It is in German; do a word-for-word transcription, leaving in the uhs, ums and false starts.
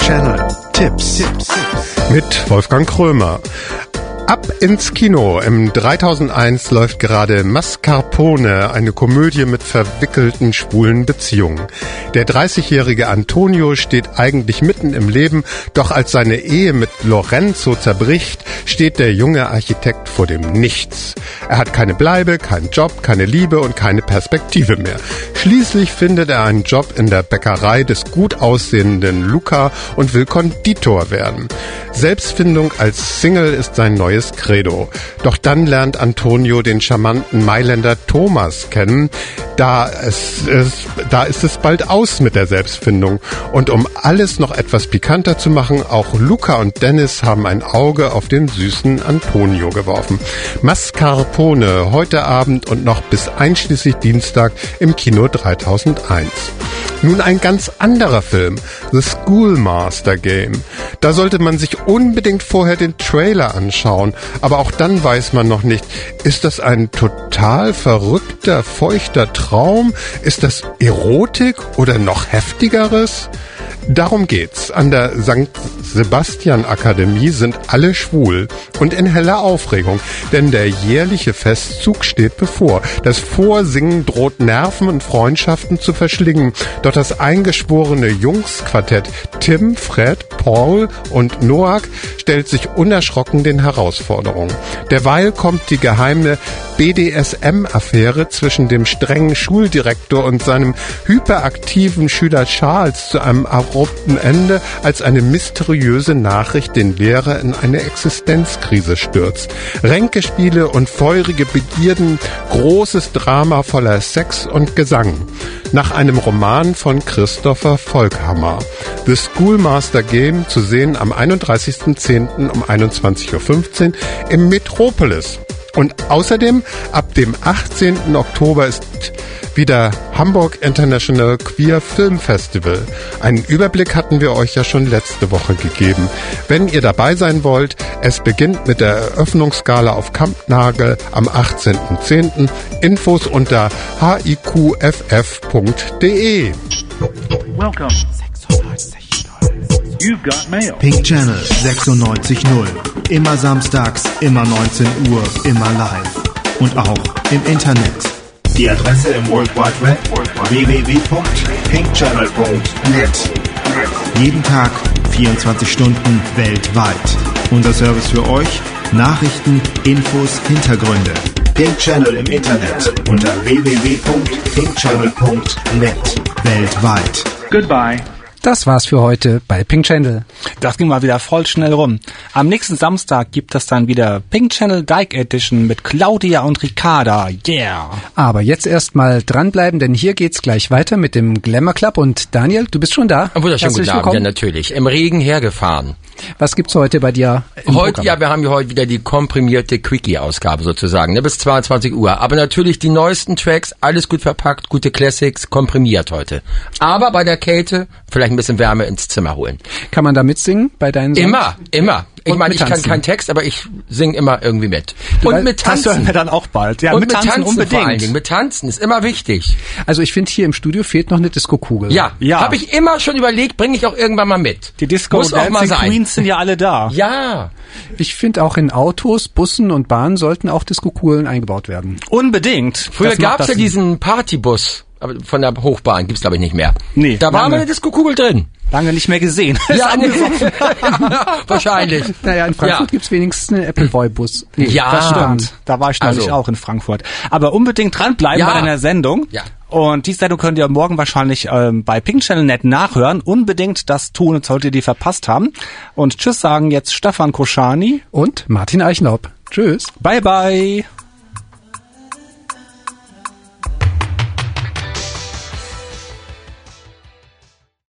Channel Tipps. Tipps. Mit Wolfgang Krömer. Ab ins Kino. Im dreitausendeins läuft gerade Mascarpone, eine Komödie mit verwickelten schwulen Beziehungen. Der dreißigjährige Antonio steht eigentlich mitten im Leben, doch als seine Ehe mit Lorenzo zerbricht, steht der junge Architekt vor dem Nichts. Er hat keine Bleibe, keinen Job, keine Liebe und keine Perspektive mehr. Schließlich findet er einen Job in der Bäckerei des gut aussehenden Luca und will Konditor werden. Selbstfindung als Single ist sein neues Credo. Doch dann lernt Antonio den charmanten Mailänder Thomas kennen. Da, es, es, da ist es bald aus mit der Selbstfindung. Und um alles noch etwas pikanter zu machen, auch Luca und Dennis haben ein Auge auf den süßen Antonio geworfen. Mascarpone, heute Abend und noch bis einschließlich Dienstag im Kino dreitausendeins. Nun ein ganz anderer Film, The Schoolmaster Game. Da sollte man sich unbedingt vorher den Trailer anschauen, aber auch dann weiß man noch nicht, ist das ein total verrückter, feuchter Traum? Ist das Erotik oder noch heftigeres? Darum geht's. An der Sankt Sebastian Akademie sind alle schwul und in heller Aufregung, denn der jährliche Festzug steht bevor. Das Vorsingen droht Nerven und Freundschaften zu verschlingen. Doch das eingeschworene Jungsquartett Tim, Fred, Paul und Noak stellt sich unerschrocken den Herausforderungen. Derweil kommt die geheime B D S M-Affäre zwischen dem strengen Schuldirektor und seinem hyperaktiven Schüler Charles zu einem abrupten Ende, als eine mysteriöse Nachricht den Lehrer in eine Existenzkrise stürzt. Ränkespiele und feurige Begierden, großes Drama voller Sex und Gesang. Nach einem Roman von Christopher Volkhammer. The Schoolmaster Game zu sehen am einunddreißigsten zehnten um einundzwanzig Uhr fünfzehn im Metropolis. Und außerdem, ab dem achtzehnten Oktober ist wieder Hamburg International Queer Film Festival. Einen Überblick hatten wir euch ja schon letzte Woche gegeben. Wenn ihr dabei sein wollt, es beginnt mit der Eröffnungsgala auf Kampnagel am achtzehnten zehnten Infos unter h i q f f punkt d e. Welcome. You've got mail. Pink Channel sechsundneunzig null. Immer samstags, immer neunzehn Uhr, immer live. Und auch im Internet. Die Adresse im World Wide Web w w w punkt pink channel punkt net. Jeden Tag, vierundzwanzig Stunden weltweit. Unser Service für euch: Nachrichten, Infos, Hintergründe. Pink Channel im Internet unter w w w punkt pink channel punkt net. Weltweit. Goodbye. Das war's für heute bei Pink Channel. Das ging mal wieder voll schnell rum. Am nächsten Samstag gibt es dann wieder Pink Channel Dyke Edition mit Claudia und Ricarda. Yeah! Aber jetzt erstmal dranbleiben, denn hier geht's gleich weiter mit dem Glamour Club. Und Daniel, du bist schon da. Wunderschönen guten Abend, ja natürlich. Im Regen hergefahren. Was gibt's heute bei dir im Heute, Programm? ja, wir haben ja heute wieder die komprimierte Quickie-Ausgabe sozusagen, ne, bis zweiundzwanzig Uhr. Aber natürlich die neuesten Tracks, alles gut verpackt, gute Classics, komprimiert heute. Aber bei der Kälte vielleicht ein bisschen Wärme ins Zimmer holen. Kann man da mitsingen bei deinen Songs? Immer, immer. Ich Und meine, ich kann mittanzen. keinen Text, aber ich singe immer irgendwie mit. Du Und weißt, mit Das hören Tanzen. wir dann auch bald. Ja, Und mit mit Tanzen Tanzen unbedingt. vor allen Dingen. Mit Tanzen ist immer wichtig. Also ich finde, hier im Studio fehlt noch eine Disco-Kugel. Ja, Ja. habe ich immer schon überlegt, bringe ich auch irgendwann mal mit. Die Disco Muss auch mal Dancing sein. Queens sind ja alle da. Ja. Ich finde auch in Autos, Bussen und Bahnen sollten auch Disco-Kugeln eingebaut werden. Unbedingt. Früher Das macht gab's ja das- diesen Partybus, aber von der Hochbahn gibt's glaube ich nicht mehr. Nee, Da war lange. mal eine Diskokugel drin. Lange nicht mehr gesehen. Ja, nee. Wahrscheinlich. Naja, in Frankfurt Ja. gibt's wenigstens einen Appleboy-Bus. Nee, Ja. Das stimmt. Da war ich neulich Also. auch in Frankfurt. Aber unbedingt dranbleiben Ja. bei deiner Sendung. Ja. Und die Sendung könnt ihr morgen wahrscheinlich ähm, bei Pink Channel Net nachhören. Unbedingt das tun, solltet ihr die verpasst haben. Und tschüss sagen jetzt Stefan Koschani. Und Martin Eichenlaub. Tschüss. Bye bye.